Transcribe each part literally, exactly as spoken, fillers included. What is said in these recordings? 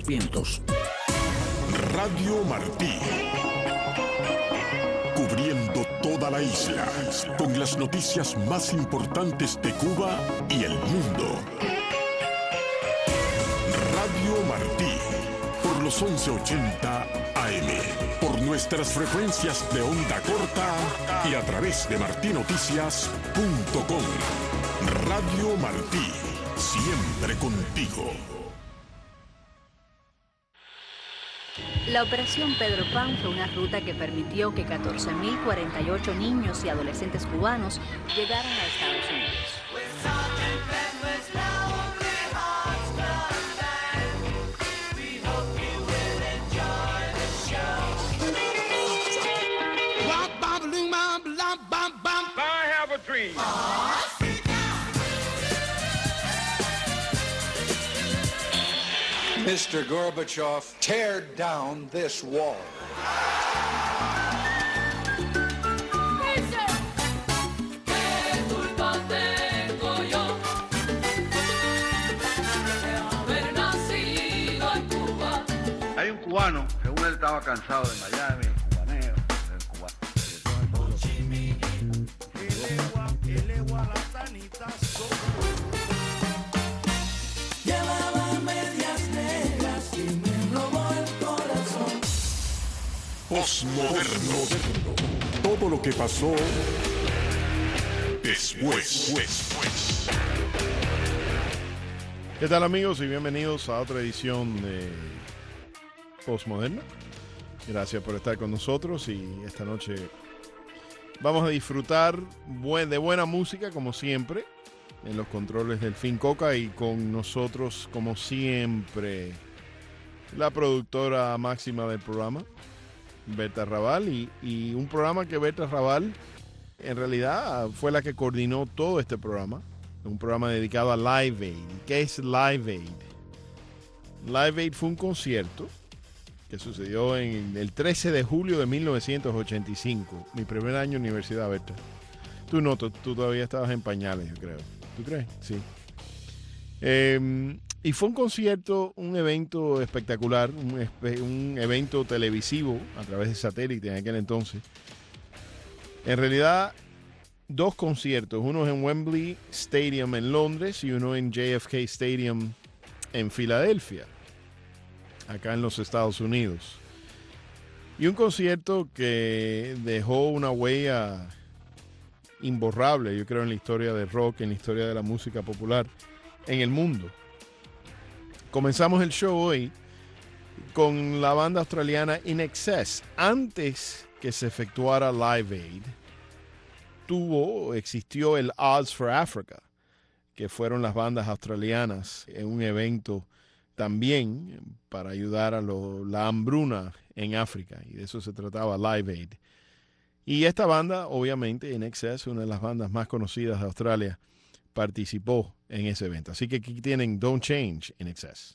vientos. Radio Martí. Cubriendo toda la isla con las noticias más importantes de Cuba y el mundo. Radio Martí. Por los once ochenta A M. Por nuestras frecuencias de onda corta y a través de martinoticias punto com. Radio Martí. Siempre contigo. La Operación Pedro Pan fue una ruta que permitió que catorce mil cuarenta y ocho niños y adolescentes cubanos llegaran a Estados Unidos. mister Gorbachev, tear down this wall. Hay un cubano, según él estaba cansado de Miami, cubaneo, del cubano. Postmoderno. Todo lo que pasó después. después. ¿Qué tal, amigos? Y bienvenidos a otra edición de Postmoderno. Gracias por estar con nosotros y esta noche vamos a disfrutar de buena música, como siempre, en los controles del Fin Coca, y con nosotros, como siempre, la productora máxima del programa, Berta Raval, y, y un programa que Berta Raval en realidad fue la que coordinó todo este programa, un programa dedicado a Live Aid. ¿Qué es Live Aid? Live Aid fue un concierto que sucedió en el trece de julio de mil novecientos ochenta y cinco, mi primer año en universidad, Berta. Tú no, tú, tú todavía estabas en pañales, yo creo. ¿Tú crees? Sí. Eh, y fue un concierto, un evento espectacular, un, un evento televisivo a través de satélite en aquel entonces. En realidad, dos conciertos, uno en Wembley Stadium en Londres y uno en J F K Stadium en Filadelfia, acá en los Estados Unidos. Y un concierto que dejó una huella imborrable, yo creo, en la historia del rock, en la historia de la música popular en el mundo. Comenzamos el show hoy con la banda australiana In Excess. Antes que se efectuara Live Aid, tuvo, existió el Odds for Africa, que fueron las bandas australianas en un evento también para ayudar a lo, la hambruna en África, y de eso se trataba Live Aid. Y esta banda, obviamente, In Excess, una de las bandas más conocidas de Australia, participó en ese evento. Así que aquí tienen Don't Change, In Excess.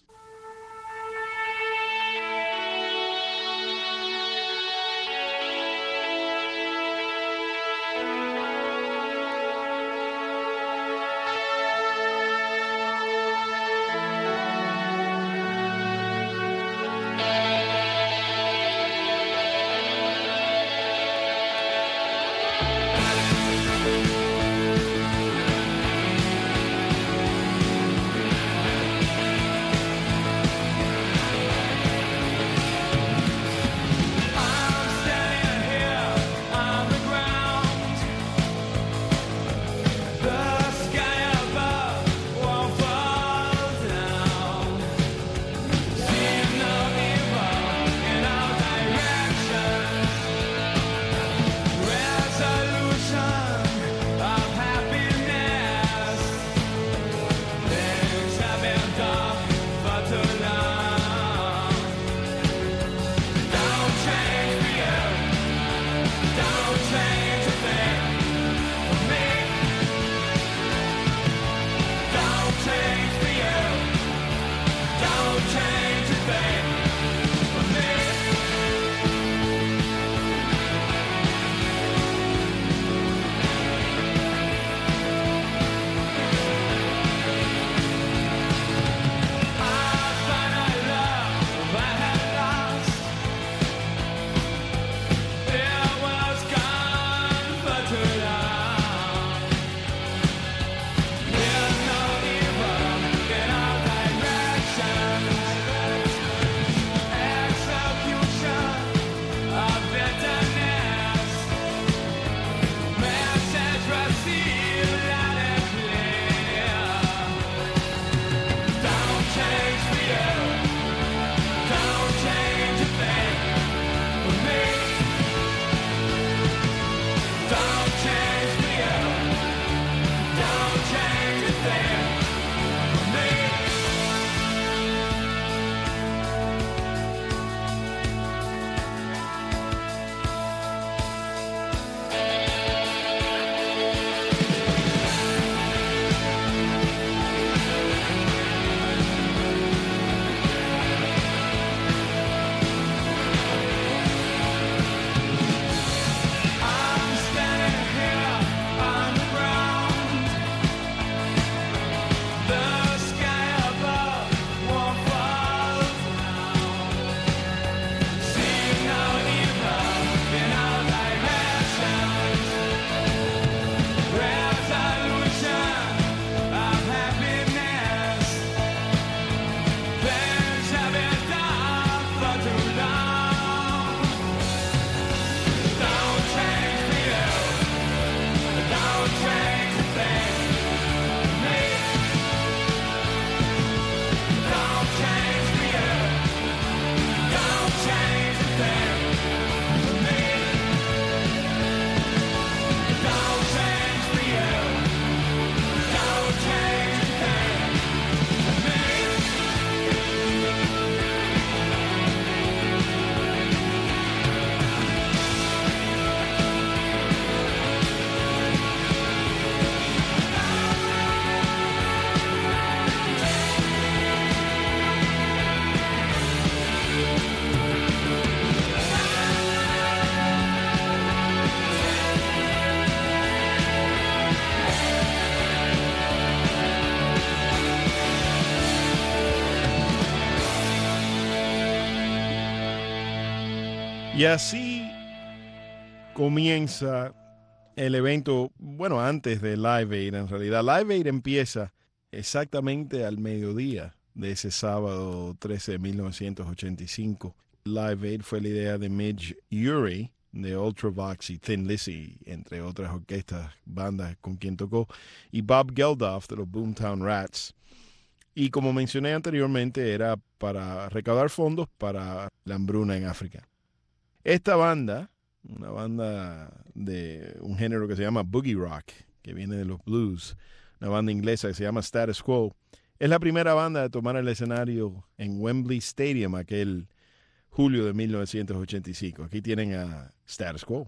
Y así comienza el evento, bueno, antes de Live Aid en realidad. Live Aid empieza exactamente al mediodía de ese sábado trece de mil novecientos ochenta y cinco. Live Aid fue la idea de Midge Ure de Ultravox y Thin Lizzy, entre otras orquestas, bandas con quien tocó, y Bob Geldof de los Boomtown Rats. Y como mencioné anteriormente, era para recaudar fondos para la hambruna en África. Esta banda, una banda de un género que se llama Boogie Rock, que viene de los blues, una banda inglesa que se llama Status Quo, es la primera banda de tomar el escenario en Wembley Stadium aquel julio de mil novecientos ochenta y cinco. Aquí tienen a Status Quo.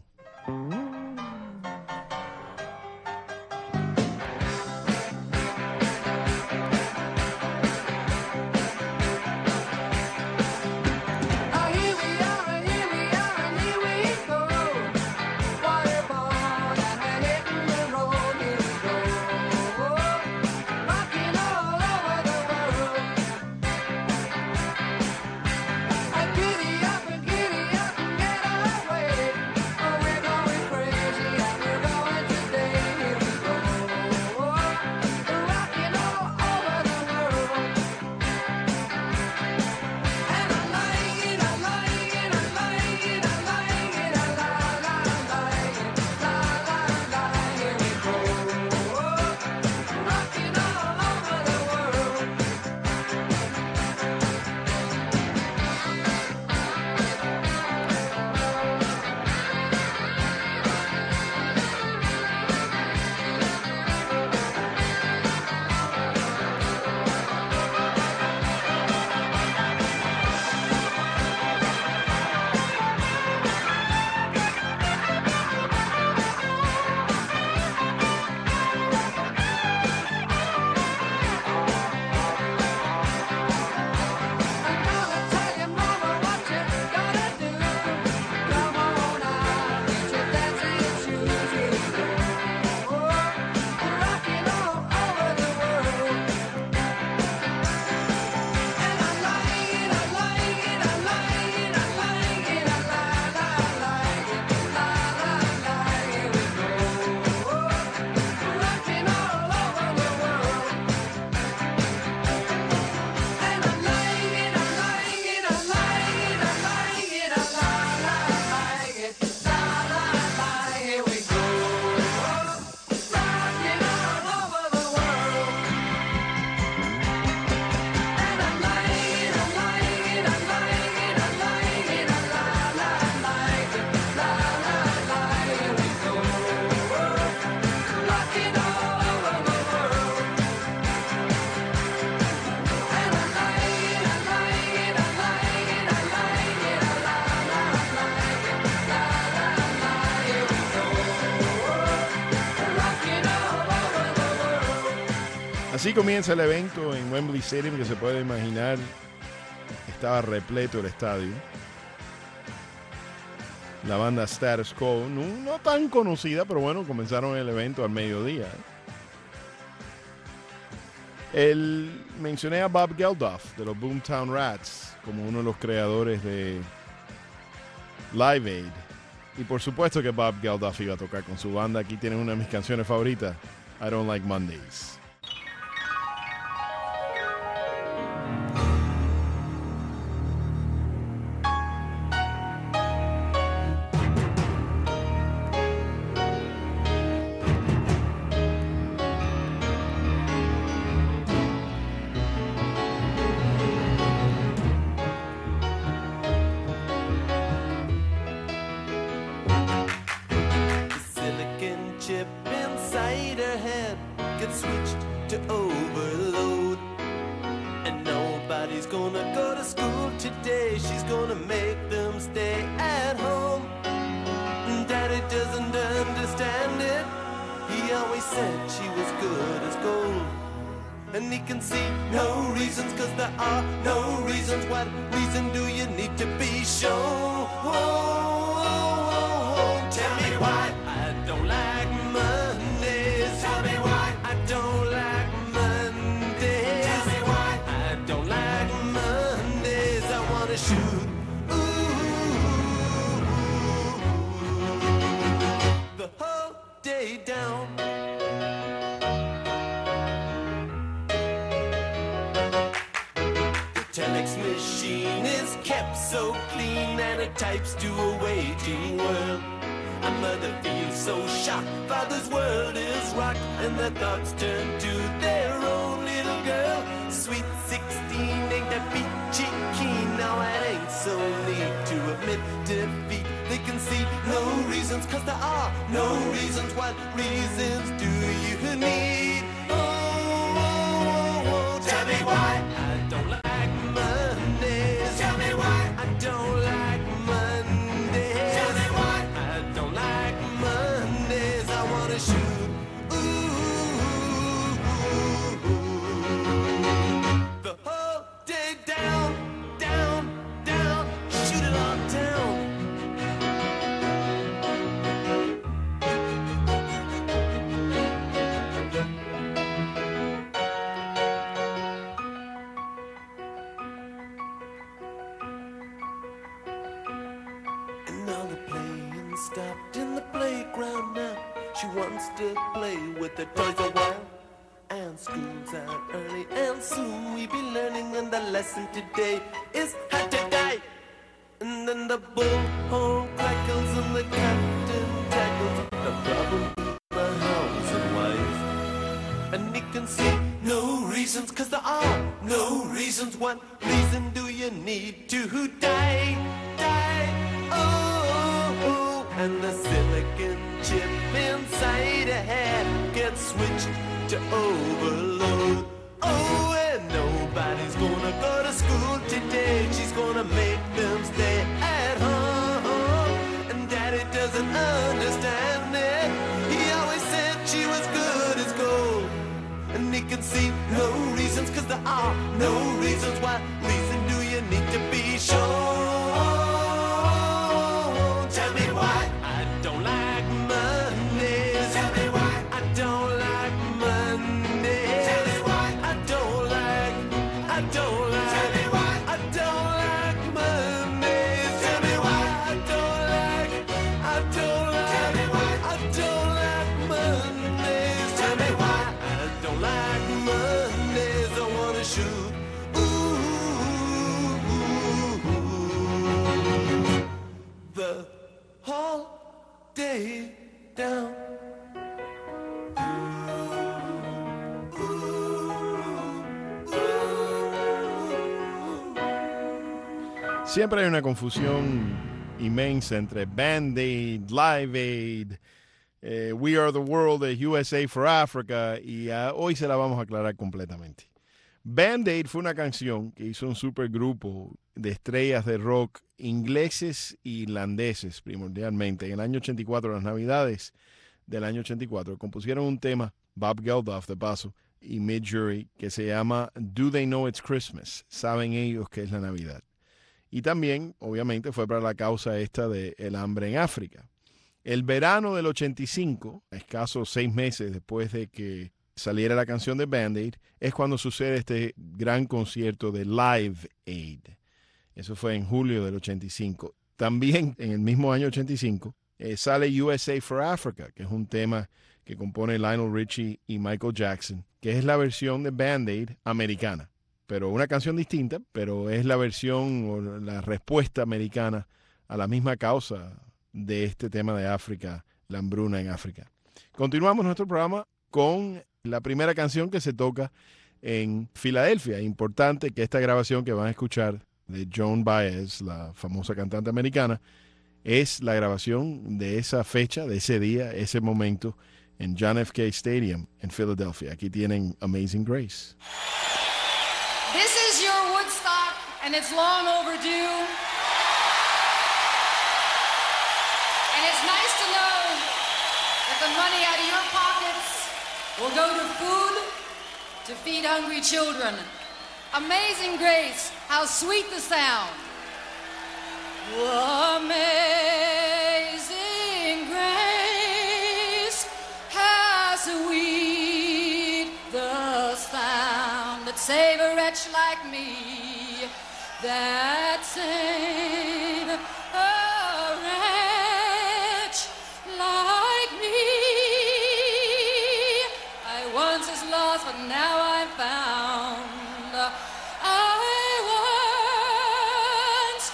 Así comienza el evento en Wembley Stadium, que se puede imaginar estaba repleto el estadio. La banda Status Quo, no, no tan conocida, pero bueno, comenzaron el evento al mediodía. El, mencioné a Bob Geldof de los Boomtown Rats como uno de los creadores de Live Aid. Y por supuesto que Bob Geldof iba a tocar con su banda. Aquí tienen una de mis canciones favoritas, I Don't Like Mondays. kept so clean, and her types to a waiting world. A mother feels so shocked, father's world is rocked, and their thoughts turn to their own little girl. Sweet sixteen ain't that peachy keen, now it ain't so neat to admit defeat. They can see no reasons, cause there are no reasons. What reasons do you need? Oh, oh, oh, oh. Tell me why I don't like Mondays. Tell me why I don't like Mondays. Tell me why I don't like Mondays. I wanna shoot. Ooh, ooh, ooh. The whole day down, down, down. Shoot it all down. Stopped in the playground now. She wants to play with the toys a while. And school's out early, and soon we be learning. And the lesson today is how to die. And then the bullhorn crackles and the captain tackles the problem in the house and wife. And he can see no reasons, cause there are no reasons. What reason do you need to die? Die, oh, oh. And the silicon chip inside a head gets switched to overload. Oh, and nobody's gonna go to school today. She's gonna make them stay at home. And daddy doesn't understand it. He always said she was good as gold. And he can see no reasons, cause there are no reasons. What reason do you need to be sure? Tell me why I don't like Mondays. Tell me why I don't like Mondays. Tell me why I don't like, I don't like. Tell me why I don't like Mondays. Tell me why I don't like, I don't like. Tell me why I don't like Mondays. Tell me why I don't like Mondays. I wanna shoot. Ooh, ooh, ooh. The whole day down. Siempre hay una confusión inmensa entre Band-Aid, Live Aid, eh, We Are the World, de U S A for Africa, y uh, hoy se la vamos a aclarar completamente. Band-Aid fue una canción que hizo un supergrupo de estrellas de rock ingleses e irlandeses primordialmente. En el año ochenta y cuatro, las navidades del año ochenta y cuatro, compusieron un tema, Bob Geldof de paso, y Mid Jury, que se llama Do They Know It's Christmas? ¿Saben ellos que es la Navidad? Y también, obviamente, fue para la causa esta del hambre en África. El verano del ochenta y cinco, escasos seis meses después de que saliera la canción de Band-Aid, es cuando sucede este gran concierto de Live Aid. Eso fue en julio del ochenta y cinco. También en el mismo año ochenta y cinco eh, sale U S A for Africa, que es un tema que compone Lionel Richie y Michael Jackson, que es la versión de Band-Aid americana. Pero una canción distinta, pero es la versión o la respuesta americana a la misma causa de este tema de África, la hambruna en África. Continuamos nuestro programa con la primera canción que se toca en Filadelfia. Importante que esta grabación que van a escuchar de Joan Baez, la famosa cantante americana, es la grabación de esa fecha, de ese día, ese momento en John F. K. Stadium en Filadelfia. Aquí tienen Amazing Grace. This is your Woodstock, and it's long overdue. And it's nice to know that the money out of your pockets will go to food to feed hungry children. Amazing Grace, how sweet the sound. Amazing Grace, how sweet the sound that saved a wretch like me, that saved a wretch like me. I once was lost, but now I'm found. I once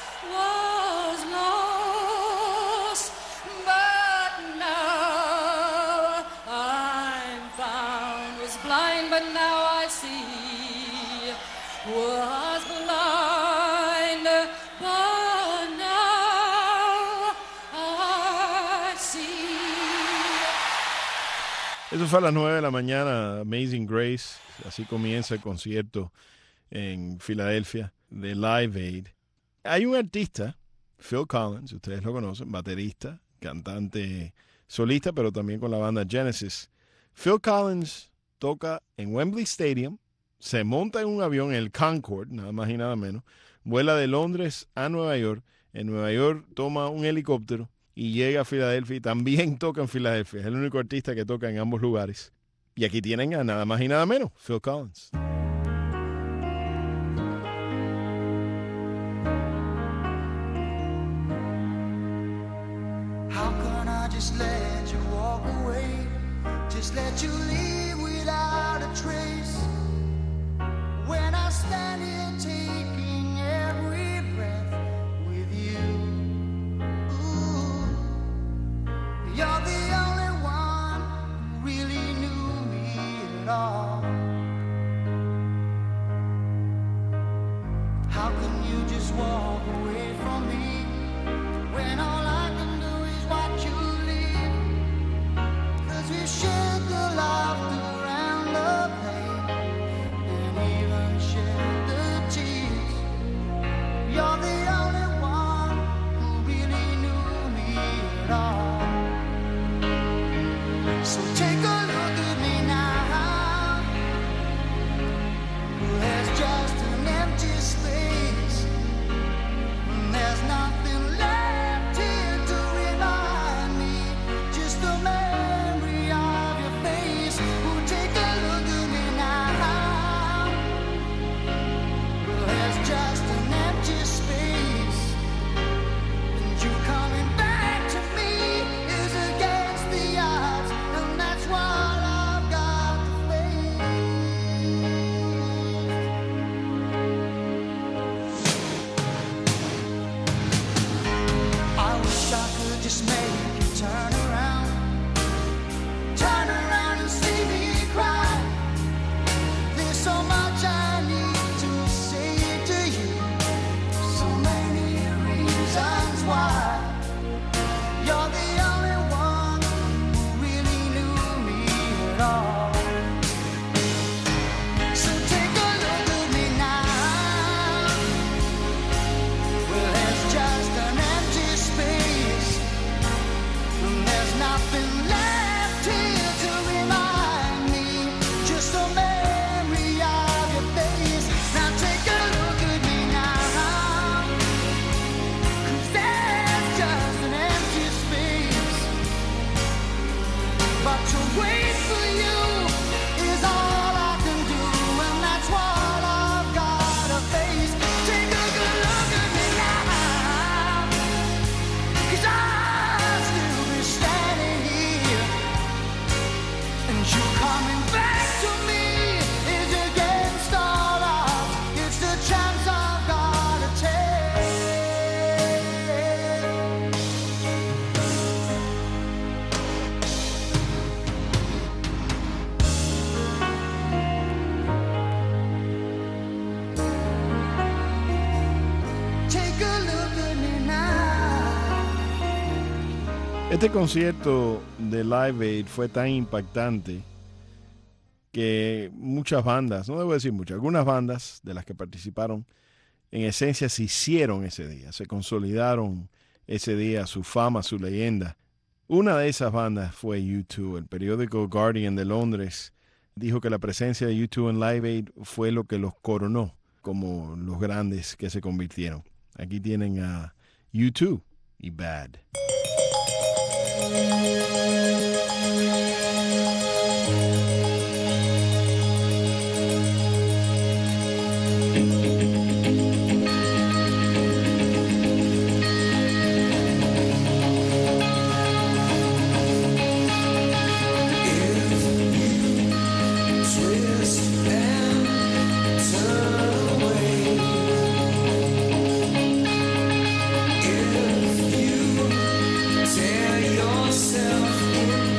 Eso fue a las nueve de la mañana, Amazing Grace. Así comienza el concierto en Filadelfia de Live Aid. Hay un artista, Phil Collins, ustedes lo conocen, baterista, cantante solista, pero también con la banda Genesis. Phil Collins toca en Wembley Stadium, se monta en un avión, el Concorde, nada más y nada menos, vuela de Londres a Nueva York, en Nueva York toma un helicóptero y llega a Filadelfia y también toca en Filadelfia. Es el único artista que toca en ambos lugares. Y aquí tienen a nada más y nada menos, Phil Collins. How can I just let you walk away? Just let you leave without a trace. When I stand here taking every breath with you. Ooh, you're the only one who really knew me at all. How can you just walk away from me when all I can do is watch you leave? 'Cause we shared the laughter and the pain, and even shared the tears. You're the only one who really knew me at all. So take a look at me now. There's just an empty space, and there's nothing left here to remind me. Just a memory of your face. Oh, take a look at me now. There's just an empty space, and you coming back to me is against the odds, and that's what I've got to face. I wish I could just make you turn around, turn around and see me cry. There's so much I need to say to you, so many reasons why. You're the only one who really knew me at all. So take a look at me now. Well, there's just an empty space, and there's nothing left here to remind me. Just a memory of your face. Now take a look at me now. 'Cause there's just an empty space, but to wait for you is all I can do, and that's what I've got to face. Take a good look at me now, 'cause I'll still be standing here, and you coming back to me is against all odds. It's the chance I've got to take. Take a look at me now. Este concierto de Live Aid fue tan impactante que muchas bandas, no debo decir muchas, algunas bandas de las que participaron, en esencia se hicieron ese día, se consolidaron ese día, su fama, su leyenda. Una de esas bandas fue U dos. El periódico Guardian de Londres dijo que la presencia de U dos en Live Aid fue lo que los coronó como los grandes que se convirtieron. Aquí tienen a U dos y Bad. Twist and turn away. If you tear yourself in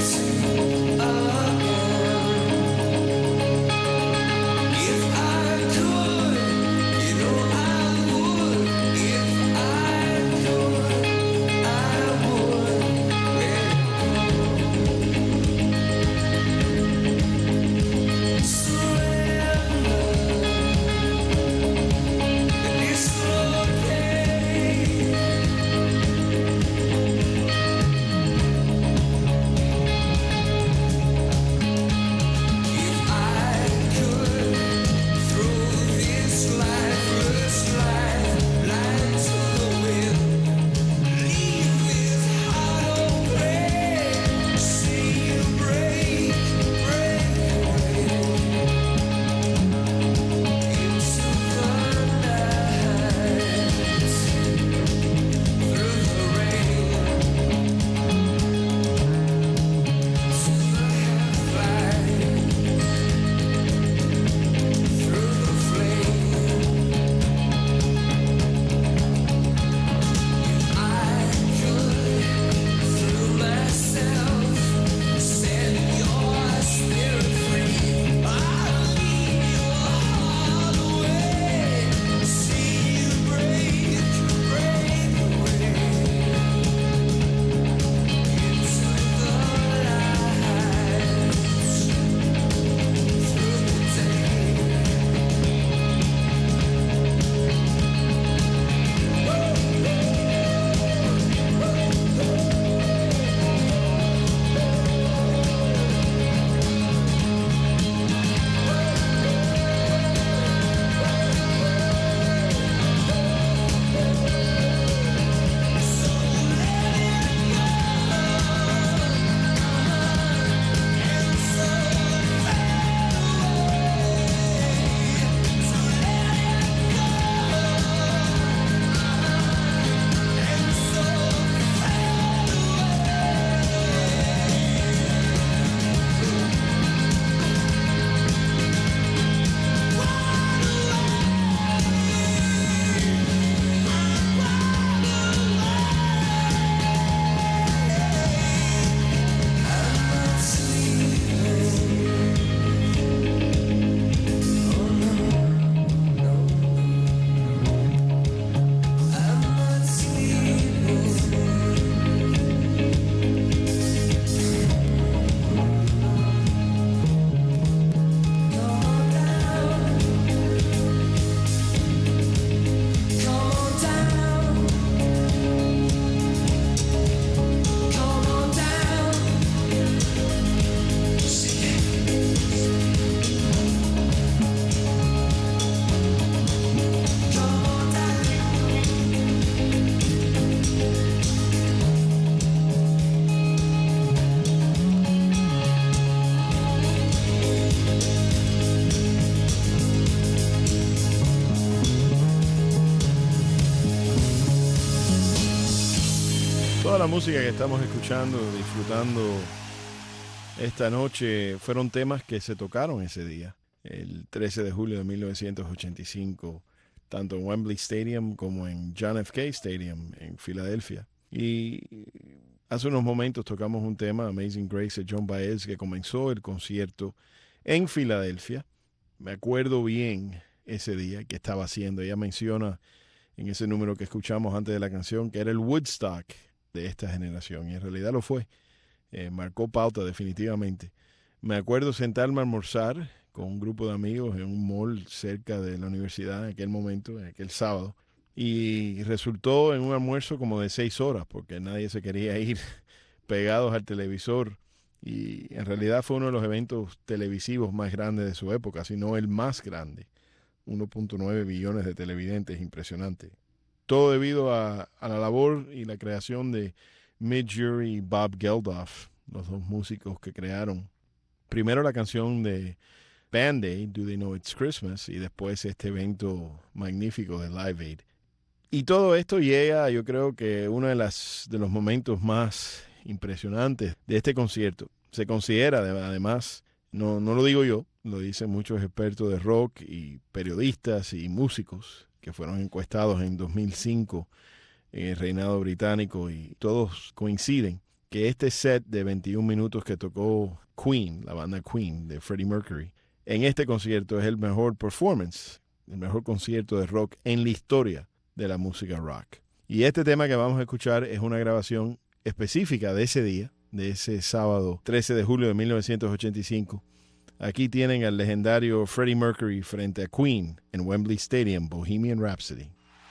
Toda la música que estamos escuchando, disfrutando esta noche, fueron temas que se tocaron ese día, el trece de julio de mil novecientos ochenta y cinco, tanto en Wembley Stadium como en John F. K. Stadium en Filadelfia. Y hace unos momentos tocamos un tema, Amazing Grace, de Joan Baez, que comenzó el concierto en Filadelfia. Me acuerdo bien ese día que estaba haciendo. Ella menciona en ese número que escuchamos antes de la canción que era el Woodstock de esta generación, y en realidad lo fue. Eh, marcó pauta definitivamente. Me acuerdo sentarme a almorzar con un grupo de amigos en un mall cerca de la universidad en aquel momento, en aquel sábado, y resultó en un almuerzo como de seis horas porque nadie se quería ir pegados al televisor, y en realidad fue uno de los eventos televisivos más grandes de su época, si no el más grande. uno punto nueve billones de televidentes, impresionante. Todo debido a, a la labor y la creación de Midge Ure y Bob Geldof, los dos músicos que crearon primero la canción de Band Aid, Do They Know It's Christmas, y después este evento magnífico de Live Aid. Y todo esto llega, yo creo que uno de, las, de los momentos más impresionantes de este concierto. Se considera, además, no, no lo digo yo, lo dicen muchos expertos de rock y periodistas y músicos que fueron encuestados en dos mil cinco en el reinado británico, y todos coinciden que este set de veintiún minutos que tocó Queen, la banda Queen de Freddie Mercury, en este concierto es el mejor performance, el mejor concierto de rock en la historia de la música rock. Y este tema que vamos a escuchar es una grabación específica de ese día, de ese sábado trece de julio de mil novecientos ochenta y cinco. Aquí tienen al legendario Freddie Mercury frente a Queen en Wembley Stadium, Bohemian Rhapsody.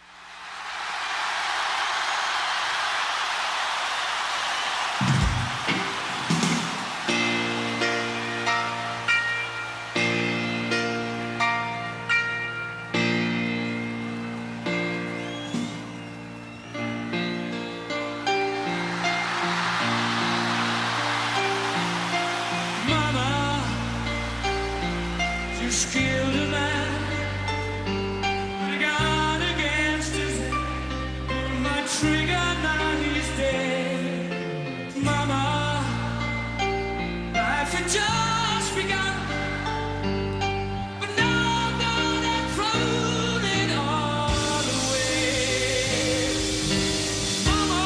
Killed a man, I got against his head, my trigger, now he's dead. Mama, life had just begun, but now I'm gonna throw it all away. Mama,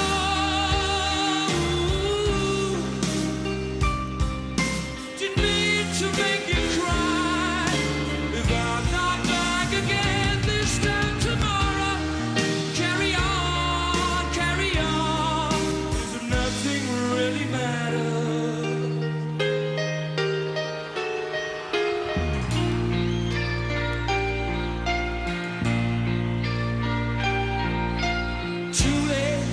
ooh, didn't mean to make you cry. If I'm not back again this time tomorrow, carry on, carry on, 'cause nothing really matters. Too late,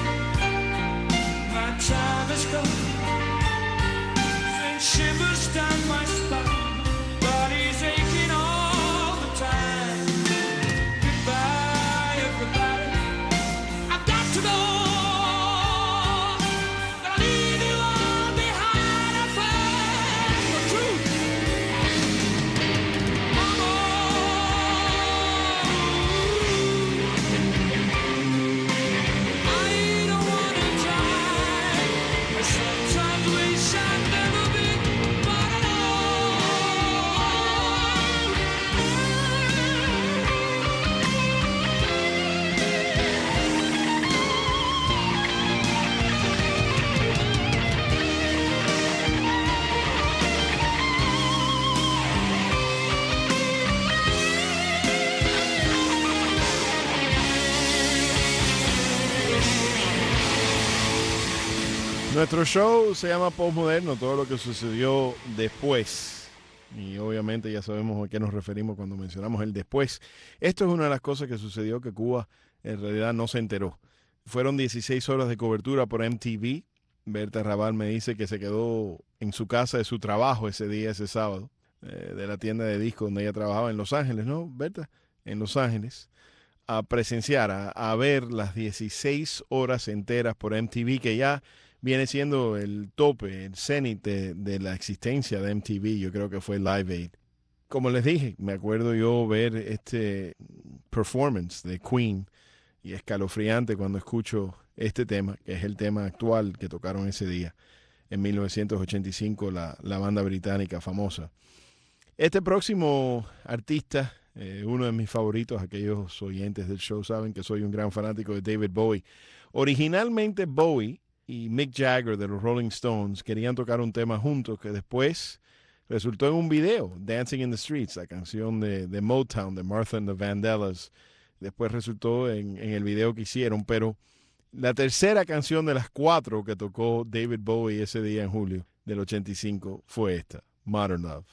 my time has come, send shivers down my spine, body's aching all the time. Goodbye, everybody, I've got to go. Gonna leave you all behind and find the truth. Mama, I don't wanna die. I sometimes wish I'd never been born at all. Nuestro show se llama Postmoderno, todo lo que sucedió después. Y obviamente ya sabemos a qué nos referimos cuando mencionamos el después. Esto es una de las cosas que sucedió que Cuba en realidad no se enteró. Fueron dieciséis horas de cobertura por M T V. Berta Raval me dice que se quedó en su casa de su trabajo ese día, ese sábado, eh, de la tienda de discos donde ella trabajaba en Los Ángeles, ¿no, Berta? En Los Ángeles, a presenciar, a, a ver las dieciséis horas enteras por M T V, que ya viene siendo el tope, el cenit de, de la existencia de M T V. Yo creo que fue Live Aid. Como les dije, me acuerdo yo ver este performance de Queen y escalofriante cuando escucho este tema, que es el tema actual que tocaron ese día, en mil novecientos ochenta y cinco, la, la banda británica famosa. Este próximo artista, eh, uno de mis favoritos, aquellos oyentes del show saben que soy un gran fanático de David Bowie. Originalmente Bowie y Mick Jagger de los Rolling Stones querían tocar un tema juntos que después resultó en un video, Dancing in the Streets, la canción de, de Motown, de Martha and the Vandellas. Después resultó en, en el video que hicieron, pero la tercera canción de las cuatro que tocó David Bowie ese día en julio del ochenta y cinco fue esta, Modern Love.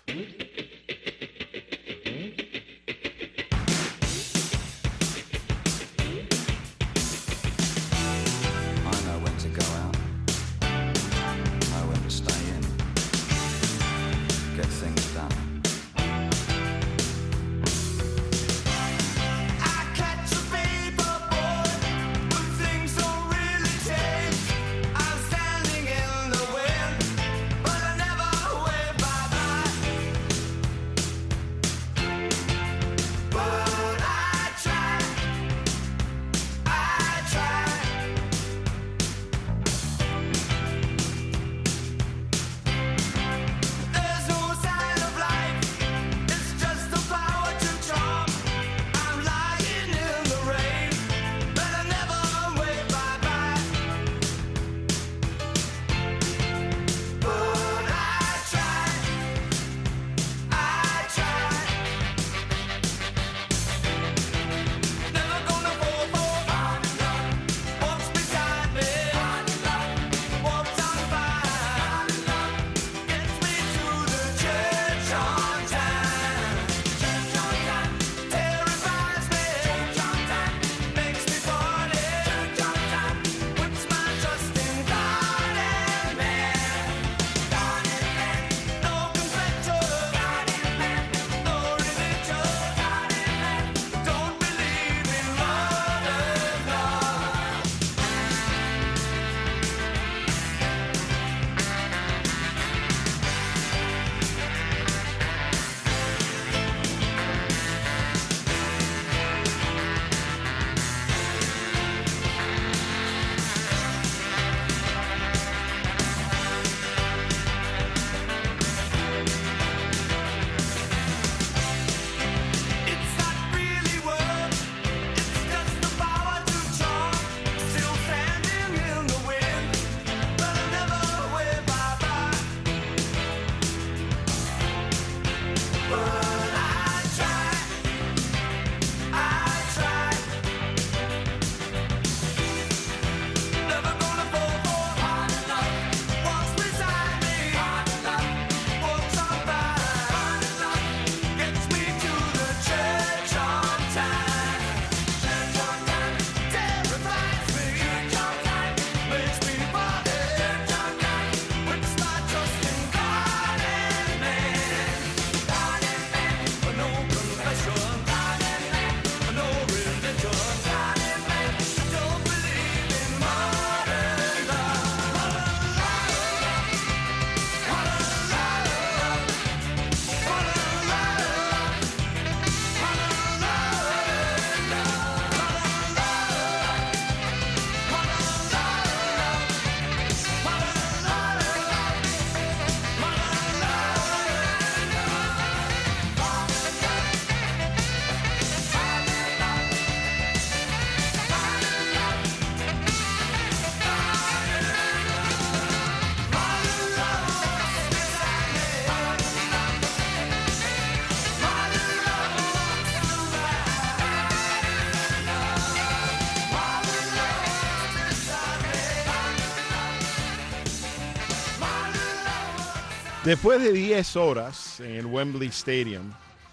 Después de diez horas en el Wembley Stadium,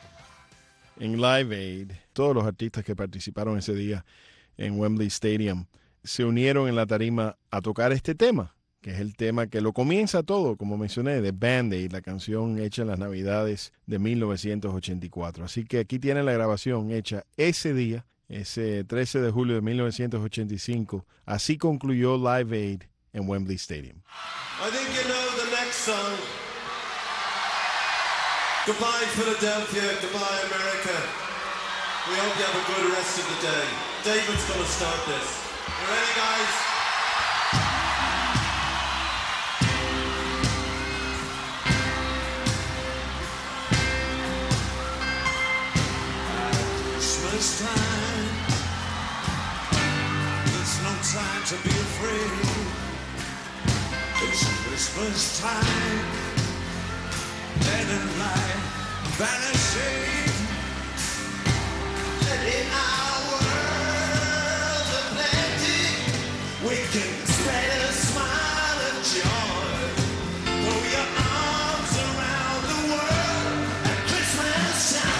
en Live Aid, todos los artistas que participaron ese día en Wembley Stadium se unieron en la tarima a tocar este tema, que es el tema que lo comienza todo, como mencioné, de Band-Aid, la canción hecha en las Navidades de mil novecientos ochenta y cuatro. Así que aquí tienen la grabación hecha ese día, ese trece de julio de mil novecientos ochenta y cinco. Así concluyó Live Aid en Wembley Stadium. I think you know the next song. Goodbye, Philadelphia. Goodbye, America. We hope you have a good rest of the day. David's gonna start this. You ready, guys? Christmas time, it's no time to be afraid. It's Christmas time, dead and light vanishing. Let in our world of plenty, we can spread a smile of joy. Throw your arms around the world at Christmas time.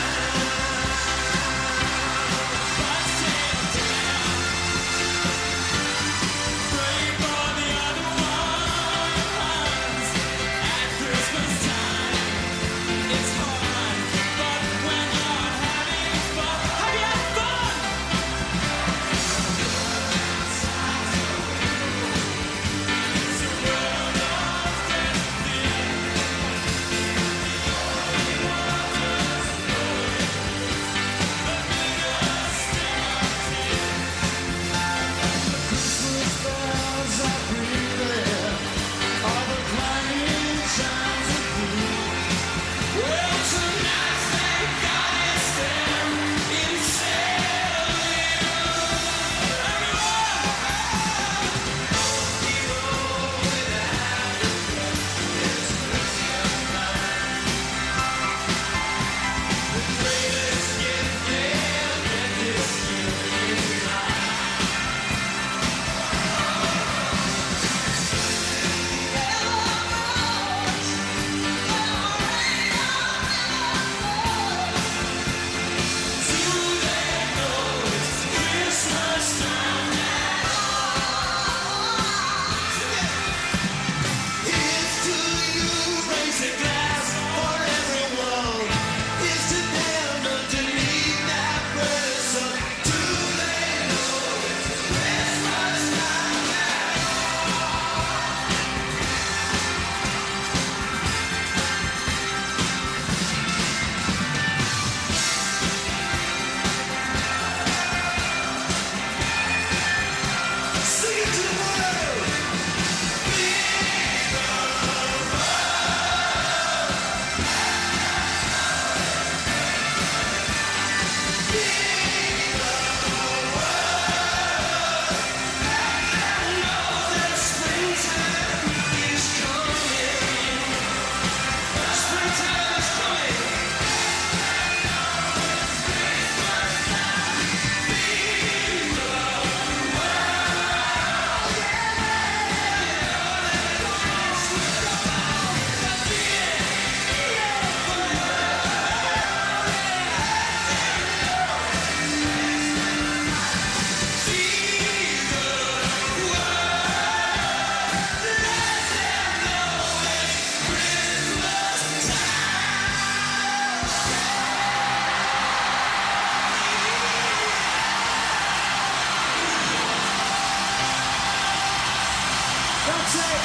That's it.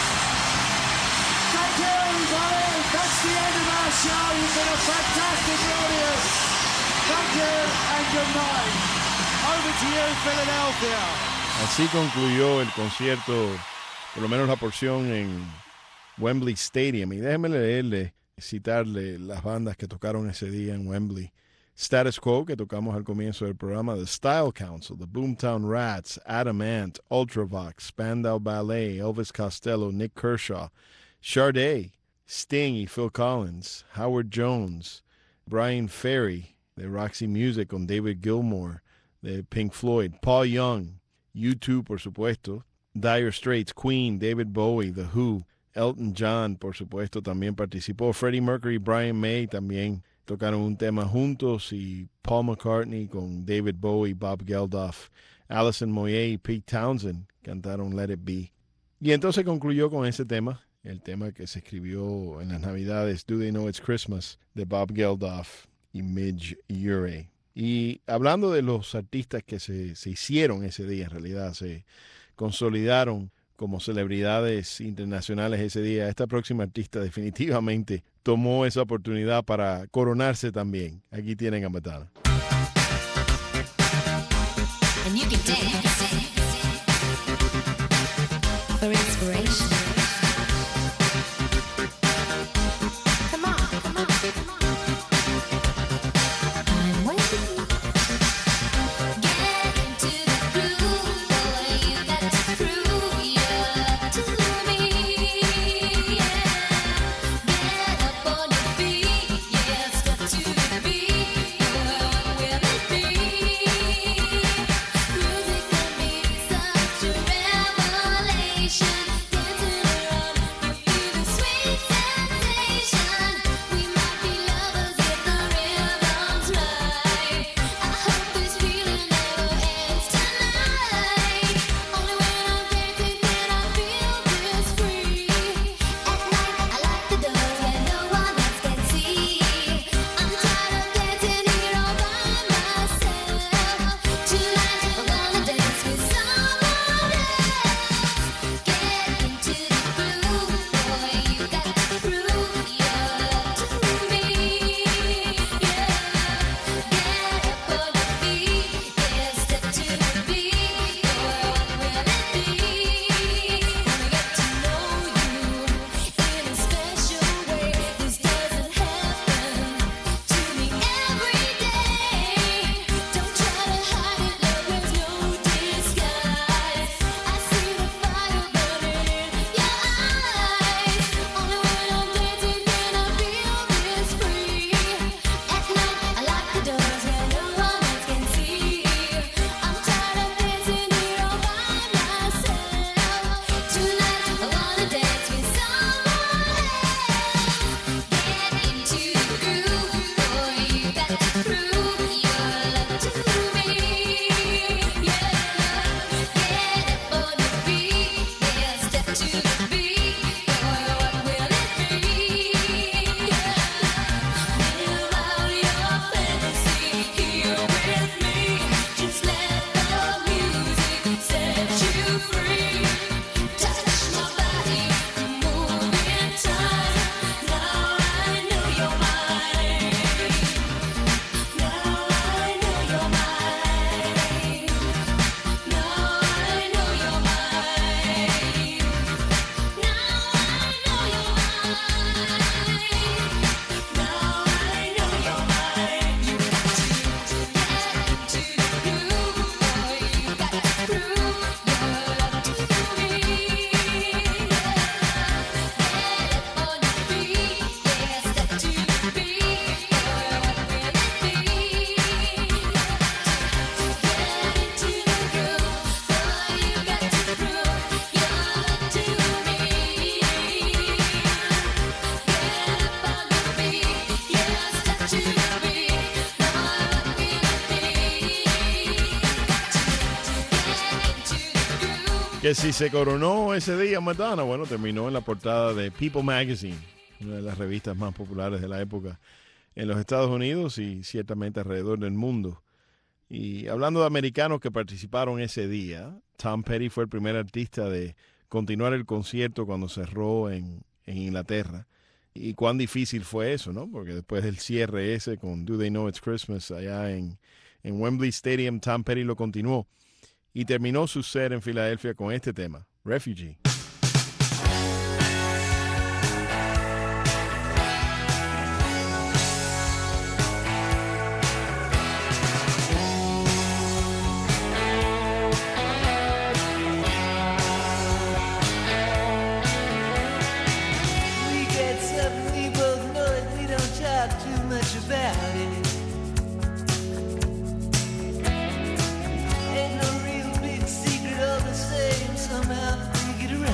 Thank you, everybody. That's the end of our show. You've been a fantastic audience. Thank you and good night. Over to you, Philadelphia. Así concluyó el concierto, por lo menos la porción en Wembley Stadium. Y déjenme leerle, citarle las bandas que tocaron ese día en Wembley. Status Quo, que tocamos al comienzo del programa, The Style Council, The Boomtown Rats, Adam Ant, Ultravox, Spandau Ballet, Elvis Costello, Nick Kershaw, Sade, Sting y Phil Collins, Howard Jones, Brian Ferry, de Roxy Music con David Gilmour, de Pink Floyd, Paul Young, U two, por supuesto, Dire Straits, Queen, David Bowie, The Who, Elton John, por supuesto, también participó, Freddie Mercury, Brian May también tocaron un tema juntos, y Paul McCartney con David Bowie, Bob Geldof, Alison Moyet y Pete Townsend cantaron Let It Be. Y entonces concluyó con ese tema, el tema que se escribió en las Navidades, Do They Know It's Christmas, de Bob Geldof y Midge Ure. Y hablando de los artistas que se, se hicieron ese día, en realidad se consolidaron como celebridades internacionales ese día, esta próxima artista definitivamente tomó esa oportunidad para coronarse también. Aquí tienen a Madonna. make you dance for inspiration. Come on, come on, come on. I'm waiting. Get into the groove, boy. You got to prove your love to me. Yeah. Get up on your feet, yeah. Step to the beat, boy. What will it be? Music can be such a revelation. Dancing around, you feel the sweet sensation. We might be lovers if the rhythm's right. I hope this feeling never ends tonight. Only when I'm dancing can I feel this free. At night I like the doors where no one else can see. I'm tired of dancing here all by myself. Tonight I wanna dance with someone else. Get into the groove, boy. You got to prove your love to me. Yeah. Get up on your feet, yeah. Step to the beat, boy. What will it be? Wanna get to know you in a special way. This doesn't happen to me every day. Don't try to hide it, love. There's no disguise. I see the fire burning in your eyes. Only when I'm dancing can I feel this free. At night I lock the doors where no one else can see. I'm tired of dancing here all by myself. Tonight I wanna dance with someone else. Get into the groove, boy. You got to prove your love to me. Yeah. Get up on your feet, yeah. Step to the beat, boy. What will it be? Yeah. Live out your fantasy here with me. Just let the music set you free. Touch my body, move in time. Now I know you're mine. Now I know you're mine. Now I know you're mine. Now I know you're mine. Now I know you're mine. You got to get into the groove, boy. You got to prove your love to me. Get up on your feet, yeah. Step to the beat, boy. What will it be? Get into the groove, boy. You got to prove your love to me. Get up on your feet, yeah. Step to the beat, boy. What will it be? Que si se coronó ese día Madonna, bueno, terminó en la portada de People Magazine, una de las revistas más populares de la época en los Estados Unidos y ciertamente alrededor del mundo. Y hablando de americanos que participaron ese día, Tom Petty fue el primer artista de continuar el concierto cuando cerró en, en Inglaterra. Y cuán difícil fue eso, ¿no? Porque después del cierre ese con Do They Know It's Christmas allá en, en Wembley Stadium, Tom Petty lo continuó. Y terminó su set en Filadelfia con este tema, Refugee. We get something we both know it, we don't talk too much about it. Ain't no real big secret, all the same, somehow we get around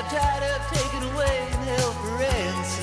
tired of taken away and held for ransom.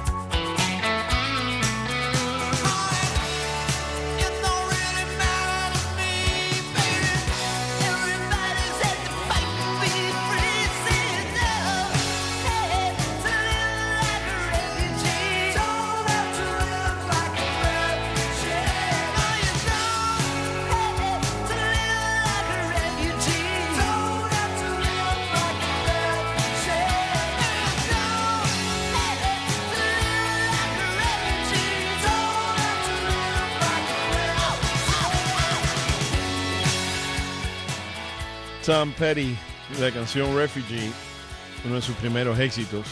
It don't really matter to me, baby. Everybody's had to fight to be free. Say no, hey, to live like a refugee. Don't have to live like a refugee. No, you don't, hey, to live like a refugee. Don't have to live like a refugee. No, you don't, hey, to live like a refugee. Don't have to live like a refugee. Tom Petty, la canción Refugee, uno de sus primeros éxitos.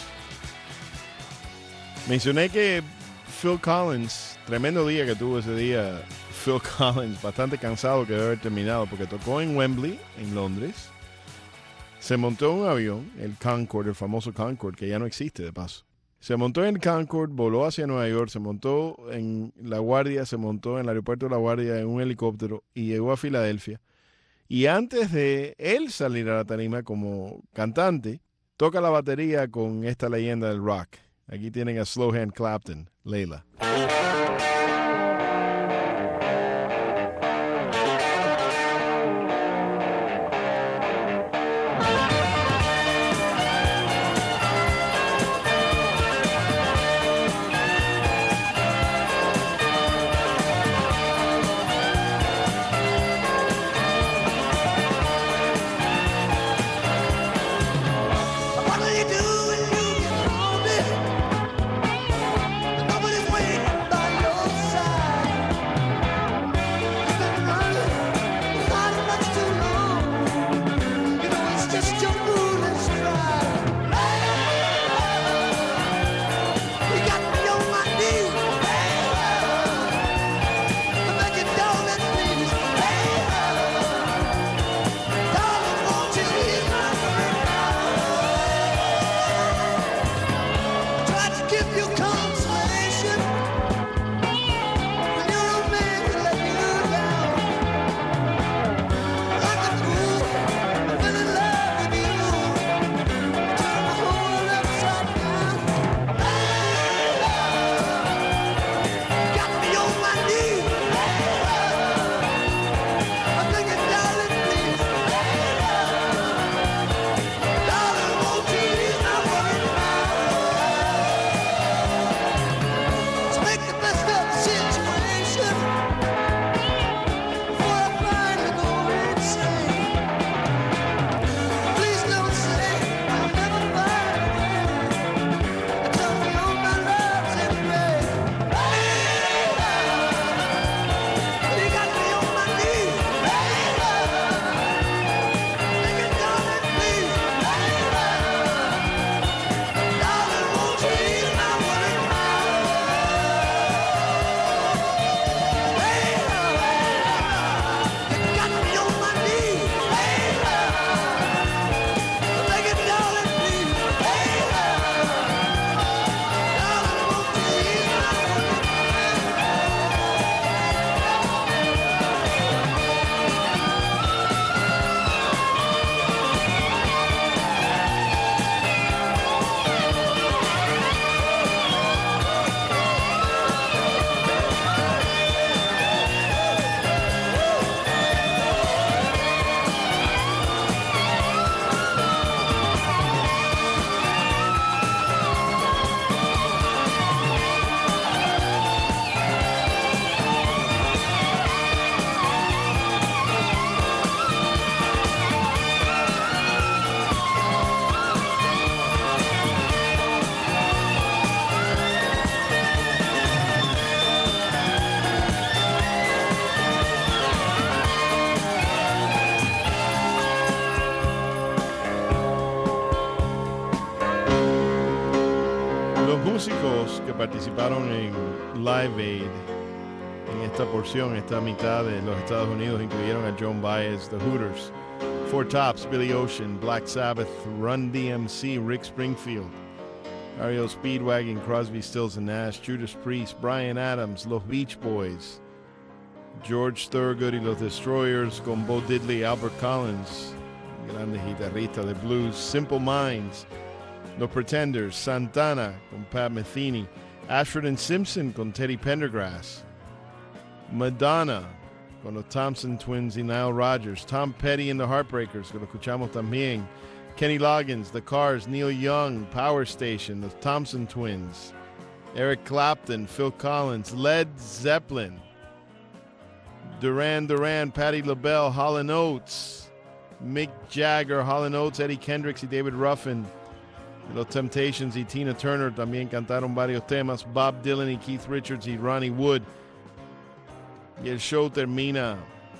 Mencioné que Phil Collins, tremendo día que tuvo ese día Phil Collins, bastante cansado que debe haber terminado porque tocó en Wembley, en Londres. Se montó en un avión, el Concorde, el famoso Concorde, que ya no existe de paso. Se montó en el Concorde, voló hacia Nueva York, se montó en La Guardia, se montó en el aeropuerto de La Guardia en un helicóptero y llegó a Filadelfia. Y antes de él salir a la tarima como cantante, toca la batería con esta leyenda del rock. Aquí tienen a Slowhand Clapton, Layla. What will you do when you get older? Nobody's waiting by your side. You've been running not much too long. You know it's just your foolish stride. You got me on my knees. I beg you, darling, please. Darling, won't you hear my tried to give you consolation when you're a man who let you down. Like a fool, I fell in love with you. Turn the whole world upside down. Got me on my knees. I beg you, darling, please. Darling, won't you hear my word now? To make the best of the situation before I finally go insane. Please don't say I'll never find again. Tell me all my love's embrace. You got me on my knees. Make it, darling, please. Darling, won't you hear my word now? You got me on my knees. Make it, darling, please. Darling, won't you hear my word Los músicos que participaron en Live Aid en esta porción, esta mitad de los Estados Unidos, incluyeron a Joan Baez, The Hooters, Four Tops, Billy Ocean, Black Sabbath, Run D M C, Rick Springfield, R E O Speedwagon, Crosby, Stills and Nash, Judas Priest, Bryan Adams, Los Beach Boys, George Thorogood y los Destroyers con Bo Diddley, Albert Collins, grandes guitarristas de blues, Simple Minds, Los Pretenders, Santana con Pat Metheny, Ashford and Simpson con Teddy Pendergrass, Madonna con los Thompson Twins y Nile Rodgers, Tom Petty and the Heartbreakers, que lo escuchamos también, Kenny Loggins, The Cars, Neil Young, Power Station, los Thompson Twins, Eric Clapton, Phil Collins, Led Zeppelin, Duran Duran, Patti LaBelle, Hall and Oates, Mick Jagger, Hall and Oates, Eddie Kendricks y David Ruffin. Los Temptations y Tina Turner también cantaron varios temas. Bob Dylan y Keith Richards y Ronnie Wood. Y el show termina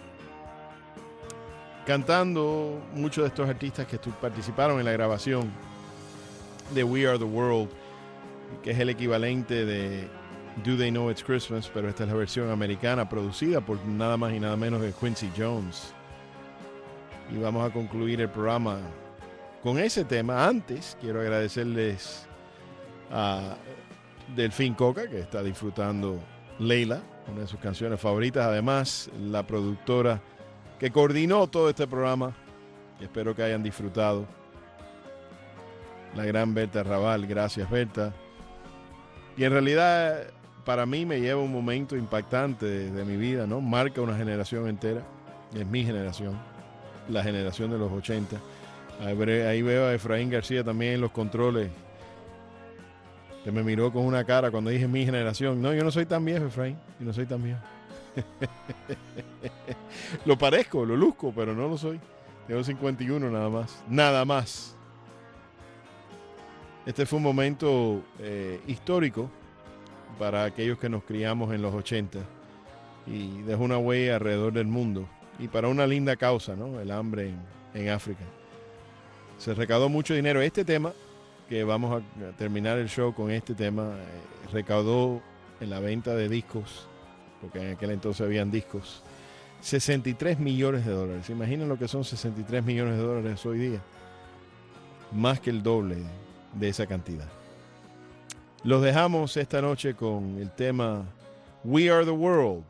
cantando muchos de estos artistas que participaron en la grabación de We Are the World, que es el equivalente de Do They Know It's Christmas, pero esta es la versión americana producida por nada más y nada menos que Quincy Jones. Y vamos a concluir el programa con ese tema. Antes, quiero agradecerles a Delfín Coca, que está disfrutando Leila, una de sus canciones favoritas. Además, la productora que coordinó todo este programa. Espero que hayan disfrutado. La gran Berta Raval. Gracias, Berta. Y en realidad, para mí me lleva un momento impactante de, de mi vida, ¿no? Marca una generación entera. Es mi generación. La generación de los ochenta. Ahí veo a Efraín García también en los controles, que me miró con una cara cuando dije mi generación. No, yo no soy tan viejo, Efraín. Yo no soy tan viejo. Lo parezco, lo luzco, pero no lo soy. Tengo cincuenta y uno nada más. Nada más. Este fue un momento eh, histórico para aquellos que nos criamos en los ochenta y dejó una huella alrededor del mundo. Y para una linda causa, ¿no? El hambre en, en África. Se recaudó mucho dinero. Este tema, que vamos a terminar el show con este tema, eh, recaudó en la venta de discos, porque en aquel entonces habían discos, sesenta y tres millones de dólares. ¿Se imaginan lo que son sesenta y tres millones de dólares hoy día? Más que el doble de esa cantidad. Los dejamos esta noche con el tema We Are the World.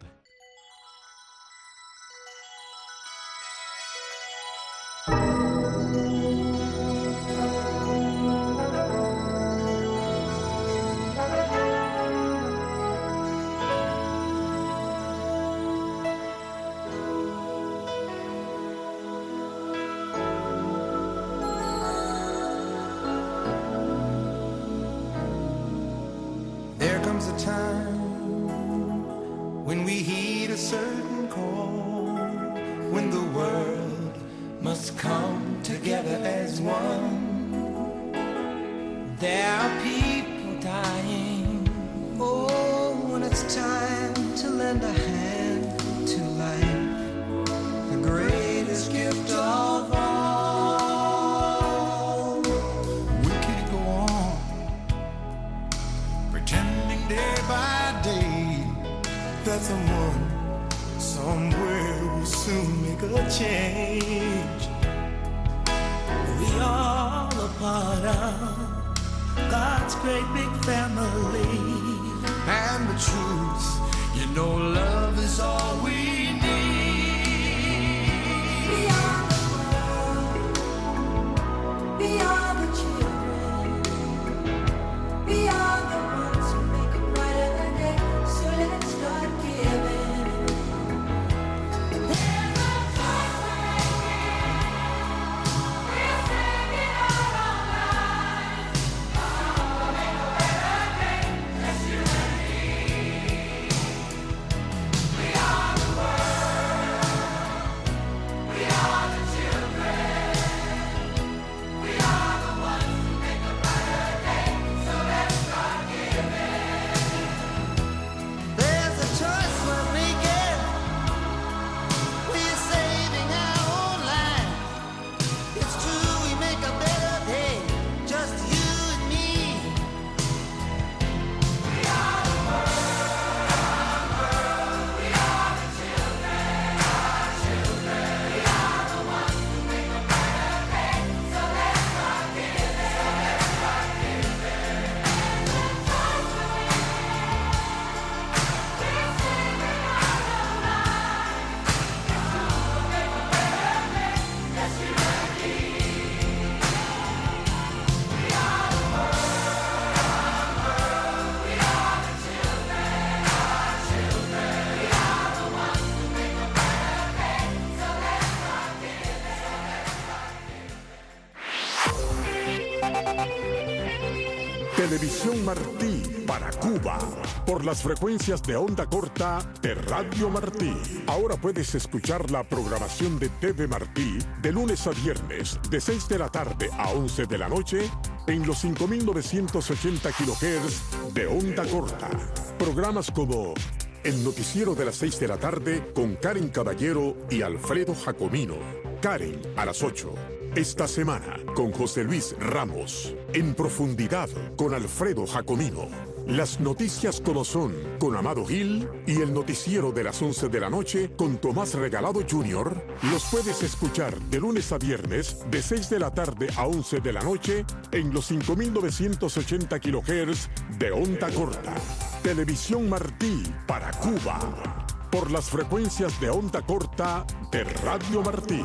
Televisión Martí para Cuba. Por las frecuencias de onda corta de Radio Martí. Ahora puedes escuchar la programación de T V Martí de lunes a viernes, de seis de la tarde a once de la noche, en los cinco mil novecientos ochenta kilohertz de onda corta. Programas como El Noticiero de las seis de la tarde con Karen Caballero y Alfredo Jacomino. Karen a las ocho. Esta semana con José Luis Ramos. En Profundidad con Alfredo Jacomino. Las noticias como son con Amado Gil y el noticiero de las once de la noche con Tomás Regalado junior los puedes escuchar de lunes a viernes de seis de la tarde a once de la noche en los cinco mil novecientos ochenta kilohertz de onda corta. Televisión Martí para Cuba. Por las frecuencias de onda corta de Radio Martí.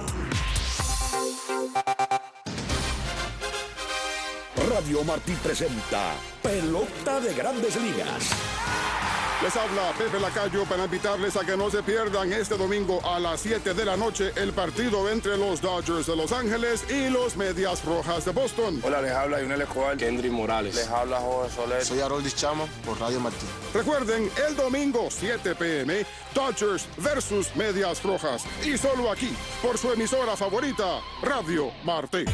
Radio Martí presenta Pelota de Grandes Ligas. Les habla Pepe Lacayo para invitarles a que no se pierdan este domingo a las siete de la noche el partido entre los Dodgers de Los Ángeles y los Medias Rojas de Boston. Hola, les habla Yunel Escobar, Kendry Morales. Les habla Jorge Soler. Soy Haroldis Chama por Radio Martí. Recuerden, el domingo siete p m, Dodgers versus Medias Rojas. Y solo aquí, por su emisora favorita, Radio Martí.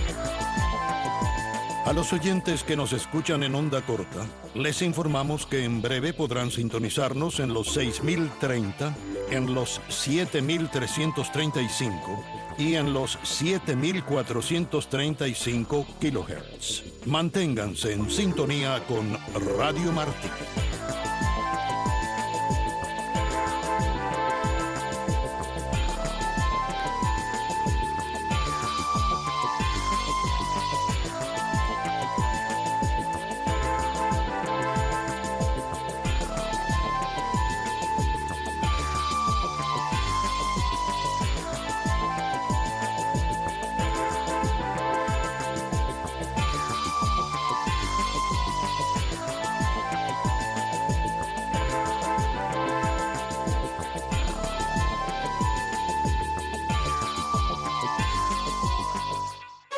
A los oyentes que nos escuchan en onda corta, les informamos que en breve podrán sintonizarnos en los seis mil treinta, en los siete mil trescientos treinta y cinco y en los siete mil cuatrocientos treinta y cinco kilohertz. Manténganse en sintonía con Radio Martí.